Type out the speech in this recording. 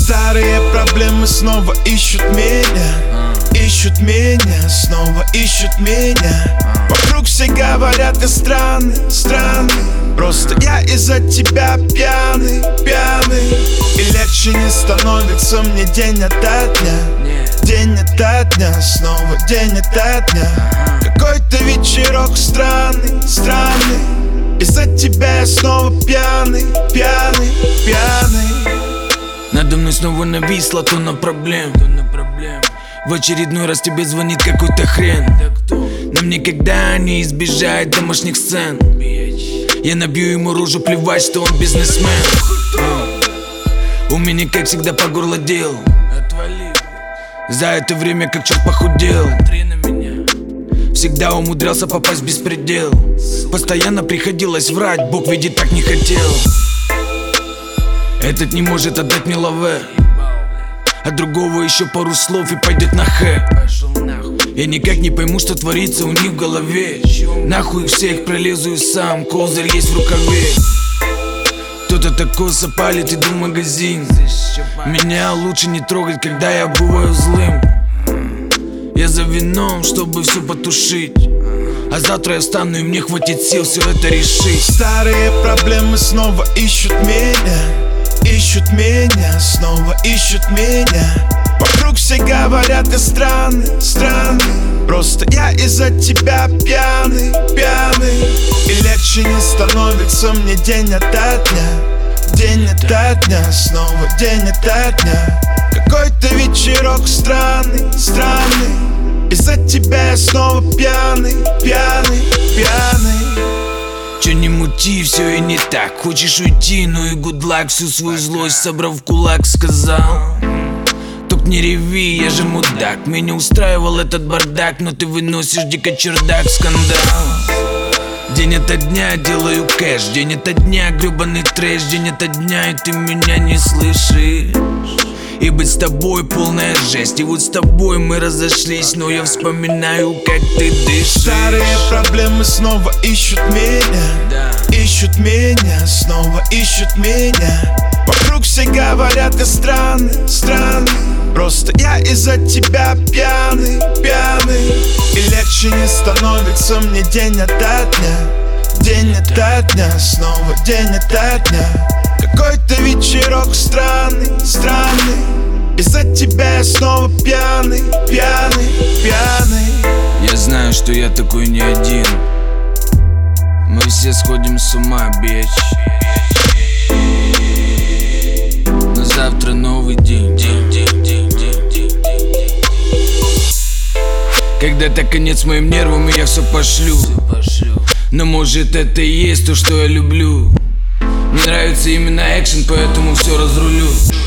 Старые проблемы снова ищут меня, ищут меня, снова ищут меня. Вокруг все говорят, ты странный, странный. Просто я из-за тебя пьяный, пьяный. И легче не становится мне день ото дня, день ото дня, снова день ото дня. Какой-то вечерок странный, странный. Из-за тебя я снова пьяный, пьяный, пьяный. Надо мной снова нависла тонна проблем. В очередной раз тебе звонит какой-то хрен. Нам никогда не избежать домашних сцен. Я набью ему рожу, плевать, что он бизнесмен. У меня, как всегда, по горло дел. За это время как черт похудел. Всегда умудрялся попасть в беспредел. Постоянно приходилось врать, Бог видит, так не хотел. Этот не может отдать мне лаве, а другого еще пару слов и пойдет на хэ. Я никак не пойму, что творится у них в голове. Нахуй всех пролезу и сам, козырь есть в рукаве. Кто-то так косо палит, иду в магазин. Меня лучше не трогать, когда я бываю злым. Я за вином, чтобы все потушить, а завтра я встану и мне хватит сил все это решить. Старые проблемы снова ищут меня, ищут меня, снова ищут меня. Вокруг все говорят, ты странный, странный. Просто я из-за тебя пьяный, пьяный. И легче не становится мне день ото дня, день ото дня, снова день ото дня. Какой-то вечерок странный, странный. Из-за тебя я снова пьяный, пьяный, пьяный. Че не мути, все и не так. Хочешь уйти, ну и good luck. Всю свою злость собрав в кулак, сказал: только не реви, я же мудак. Меня устраивал этот бардак, но ты выносишь дико чердак, скандал. День ото дня делаю кэш, день ото дня гребаный трэш, день ото дня, и ты меня не слышишь. И быть с тобой полная жесть. И вот с тобой мы разошлись, но я вспоминаю, как ты дышишь. Старые проблемы снова ищут меня, ищут меня, снова ищут меня. Вокруг все говорят, ты странный, странный. Просто я из-за тебя пьяный, пьяный. И легче не становится мне день ото дня, день ото дня, снова день ото дня. Какой-то вечерок странный, странный. Из-за тебя я снова пьяный, пьяный, пьяный. Я знаю, что я такой не один. Мы все сходим с ума, бич. Но завтра новый день. Когда-то конец моим нервам, и я все пошлю. Но может это и есть то, что я люблю. Мне нравится именно экшен, поэтому все разрулю.